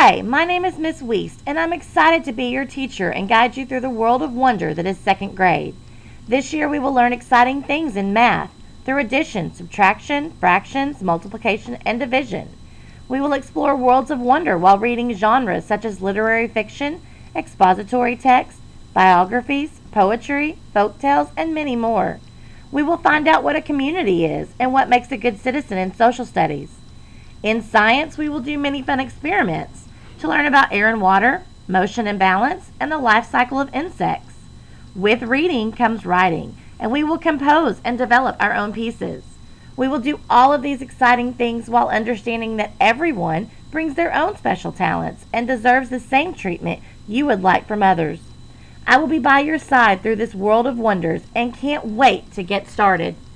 Hi, my name is Miss Weist, and I'm excited to be your teacher and guide you through the world of wonder that is second grade. This year we will learn exciting things in math through addition, subtraction, fractions, multiplication, and division. We will explore worlds of wonder while reading genres such as literary fiction, expository text, biographies, poetry, folk tales, and many more. We will find out what a community is and what makes a good citizen in social studies. In science, we will do many fun experiments to learn about air and water, motion and balance, and the life cycle of insects. With reading comes writing, and we will compose and develop our own pieces. We will do all of these exciting things while understanding that everyone brings their own special talents and deserves the same treatment you would like from others. I will be by your side through this world of wonders and can't wait to get started.